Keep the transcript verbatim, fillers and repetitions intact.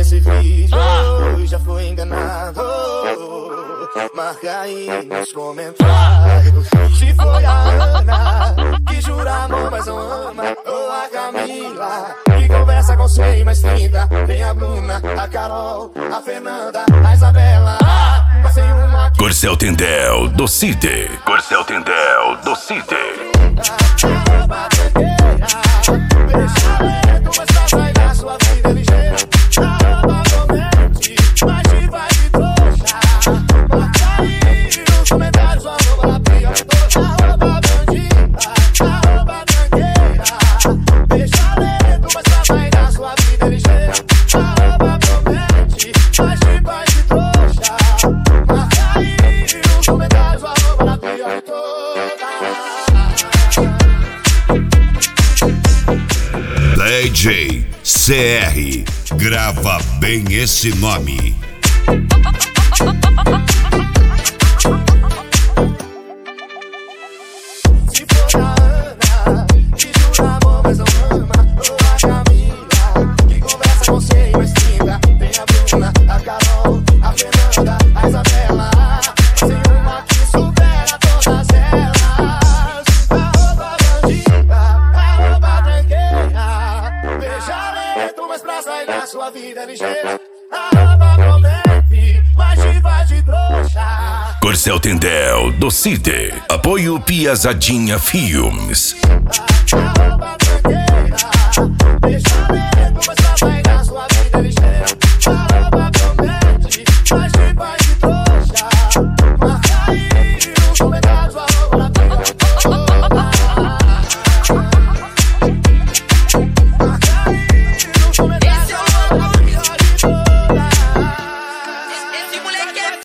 nesse vídeo, já fui enganado. Marca aí nos comentários se foi a Ana que jura amor, mas não ama, ou a Camila que conversa com cem mais trinta. Tem a Bruna, a Carol, a Fernanda, a Isabela. Mas tem uma que... Corcel Tendel do City. Corcel Tendel do City. Arroba tranqueira, deixa lento, mas pra sair da sua vida ligeira. Arroba comente, mas te vai de trouxa. Marca aí nos comentários, arroba na pior de todas. Arroba bandida, arroba tranqueira, deixa lento, mas pra sair da sua vida ligeira. Arroba comente, mas te vai de trouxa. Marca aí nos comentários, arroba na pior de todas. D J C R, grava bem esse nome. Se foi a Ana que jura amor, mas não ama, ou a Camila que conversa com cem mais trinta. Tem a Bruna, a Carol, a Fernanda, a Isabela. Tem uma que supera todas elas. Arroba bandida, arroba tranqueira, beija lento, mas pra sair da sua vida ligeira. Arroba promete, mas te vai de trouxa. Corcel Tendel do City. Apoio Piazadinha Filmes. Arroba tranqueira, deixa lento, mas pra sair da sua